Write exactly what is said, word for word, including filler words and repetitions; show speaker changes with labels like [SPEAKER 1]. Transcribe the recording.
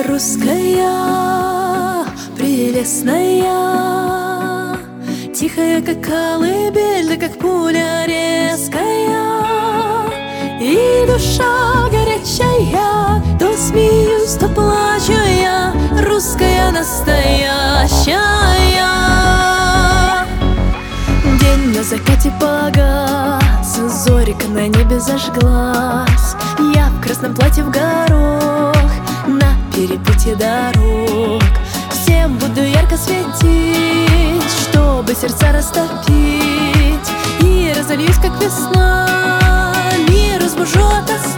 [SPEAKER 1] Русская, прелестная, тихая, как колыбель, да как пуля резкая. И душа горячая, то смеюсь, то плачу я, русская настоящая. День на закате погас, зорька на небе зажглась. Я в красном платье в горох, на перепутье дорог. Всем буду ярко светить, чтобы сердца растопить. И разольюсь, как весна, мир разбужу ото сна.